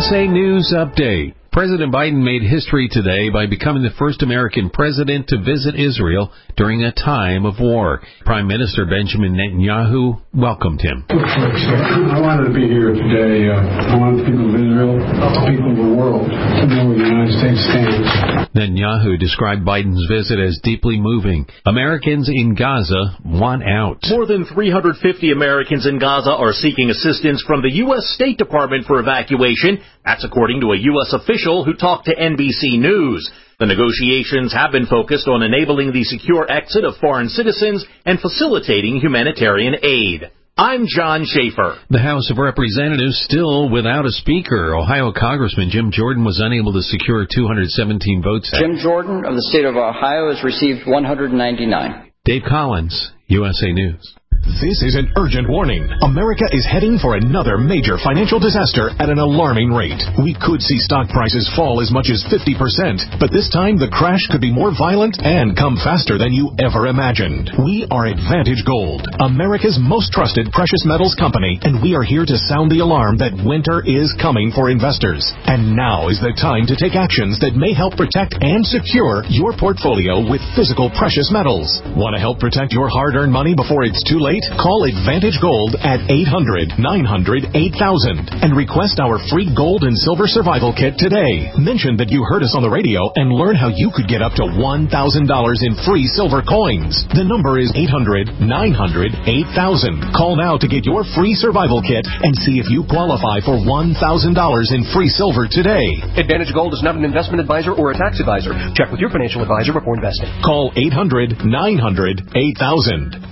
USA News Update. President Biden made history today by becoming the first American president to visit Israel during a time of war. Prime Minister Benjamin Netanyahu welcomed him. I wanted to be here today. I want the people of Israel, the people of the world, to know where the United States stands. Netanyahu described Biden's visit as deeply moving. Americans in Gaza want out. More than 350 Americans in Gaza are seeking assistance from the U.S. State Department for evacuation. That's according to a U.S. official who talked to NBC News. The negotiations have been focused on enabling the secure exit of foreign citizens and facilitating humanitarian aid. I'm John Schaefer. The House of Representatives still without a speaker. Ohio Congressman Jim Jordan was unable to secure 217 votes. Jim Jordan of the state of Ohio has received 199. Dave Collins, USA News. This is an urgent warning. America is heading for another major financial disaster at an alarming rate. We could see stock prices fall as much as 50%, but this time the crash could be more violent and come faster than you ever imagined. We are Advantage Gold, America's most trusted precious metals company, and we are here to sound the alarm that winter is coming for investors. And now is the time to take actions that may help protect and secure your portfolio with physical precious metals. Want to help protect your hard-earned money before it's too late? Call Advantage Gold at 800-900-8000 and request our free gold and silver survival kit today. Mention that you heard us on the radio and learn how you could get up to $1,000 in free silver coins. The number is 800-900-8000. Call now to get your free survival kit and see if you qualify for $1,000 in free silver today. Advantage Gold is not an investment advisor or a tax advisor. Check with your financial advisor before investing. Call 800-900-8000.